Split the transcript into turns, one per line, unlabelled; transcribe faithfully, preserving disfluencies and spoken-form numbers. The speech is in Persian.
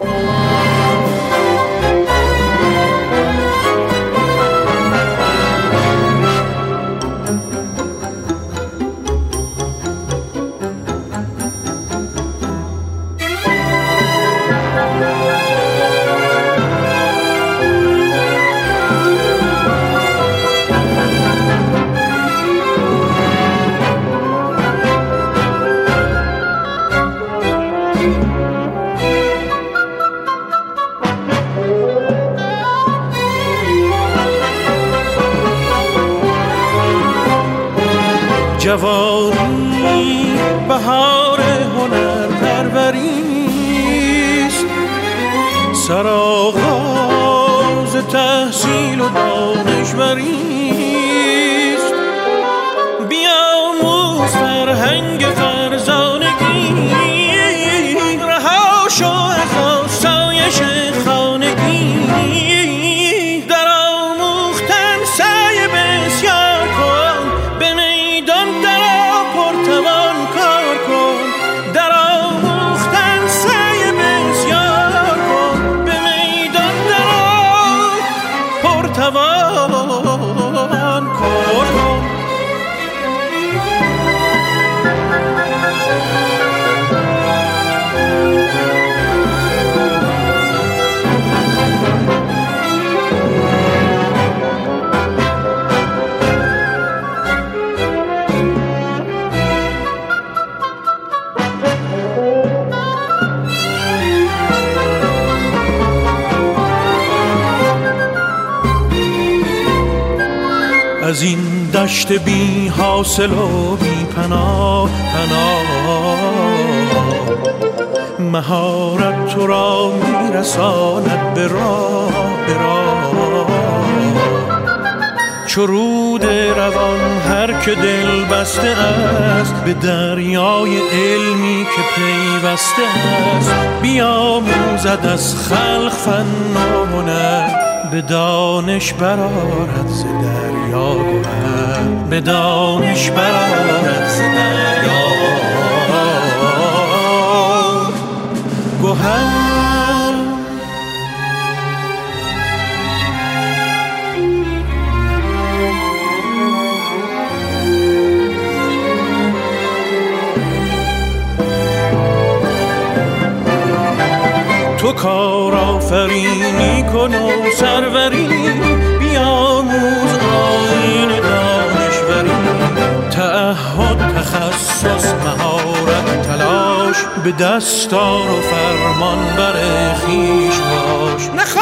جوانی بهار هنر پروریست، سرآغاز تحصیل و دانشوریست. بیاموز فرهنگ فرزانگی، رها شو از آسایش خانگی. در آموختن سعی بسیار کن، به میدان درآ پرتوان کار کن. در آموختن سعی بسیار کن، به میدان درآ پرتوان کار کن. از این دشت بی حاصل و بی پناه پناه، مهارت تو را میرساند به راه به راه. چو رود روان هر که دل بسته است، به دریای علمی که پیوسته است. بیاموزد از خلق فن و هنر، به دانش برآرد ز دریا گهر. به دانش برآرد ز دریا گهر. تو کار آفرینی کن و سروری، بیاموز آیین دانشوری. تعهد تخصص مهارت تلاش، به دستار و فرمان بر خویش باش.